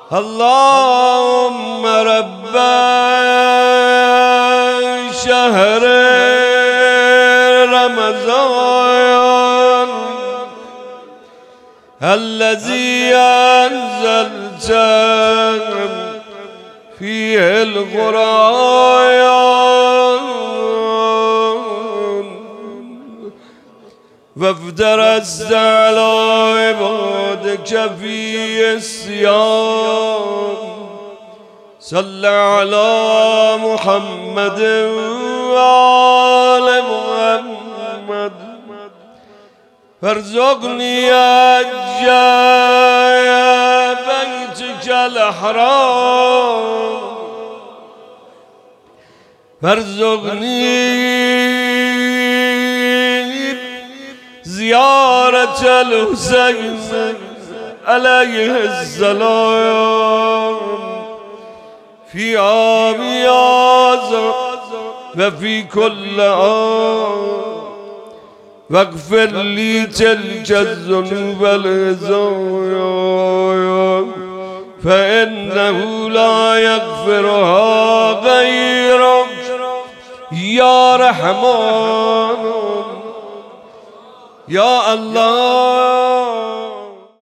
اللهم رب شهر رمضان الذي أنزلت فيه القرآن وافترست على عبادك فيه الصيام صل على محمد وآل محمد فارزقني أجل بيتك الحرام فارزقني زيارة الحسين عليه السلام في عام هذا وفي كل عام واغفر لي تلك الذنوب والخطايا فإنه لا يغفرها غيرك يا رحمن يا الله.